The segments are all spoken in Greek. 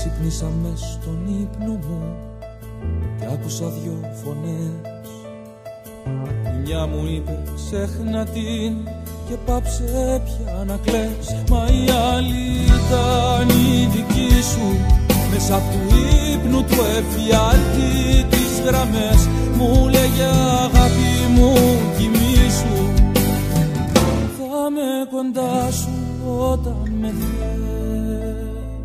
Ξύπνησα μες στον ύπνο μου και άκουσα δυο φωνές. Η μια μου είπε ξέχνα την και πάψε πια να κλαις. Μα η άλλη ήταν η δική σου, μέσα του ύπνου του εφιάλτη τις γραμμές. Μου λέγε αγάπη μου κοιμήσου, θα με κοντά σου όταν με θες.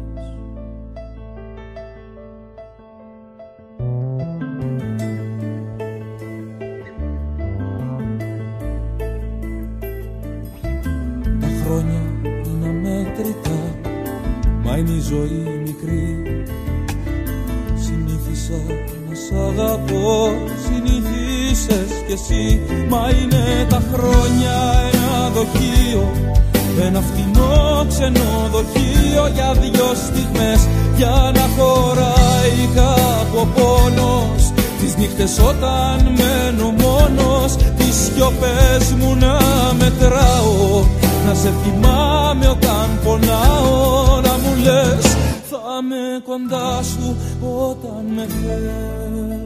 Τα χρόνια είναι αμέτρητα, μα είναι η ζωή μικρή. Συνήθισα να σ' αγαπώ, συνήθισες κι εσύ. Μα είναι τα χρόνια ένα δοχείο, ένα φτηνό ξενοδοχείο για δυο στιγμές, για να χωράει κάπου ο πόνος. Τις νύχτες όταν μένω μόνος, τις σιωπές μου να μετράω, να σε θυμάμαι όταν πονάω, να μου λες θα με κοντά σου όταν με θες.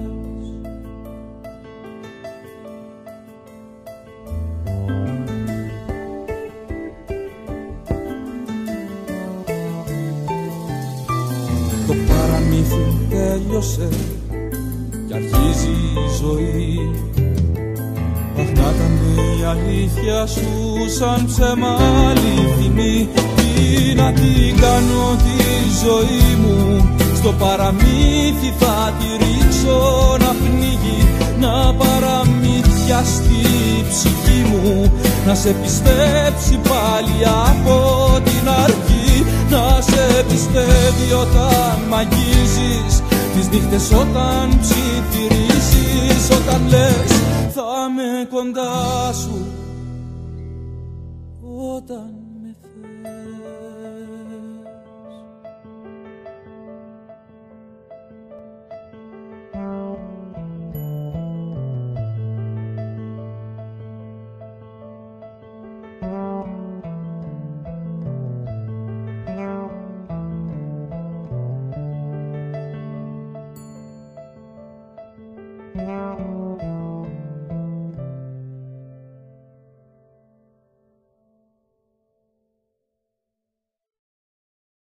Το παραμύθι τέλειωσε κι αρχίζει η ζωή. Αχ, να ήταν η αλήθεια σου σαν ψέμα αληθινή. Τι να την κάνω τη ζωή μου, στο παραμύθι θα τη ρίξω να πνίγει, να παραμυθιαστεί η ψυχή μου, να σε πιστέψει πάλι από την αρχή, να σε πιστεύει όταν μ' αγγίζεις, τις νύχτες όταν ψιθυρίζεις, όταν λες θα με κοντά σου όταν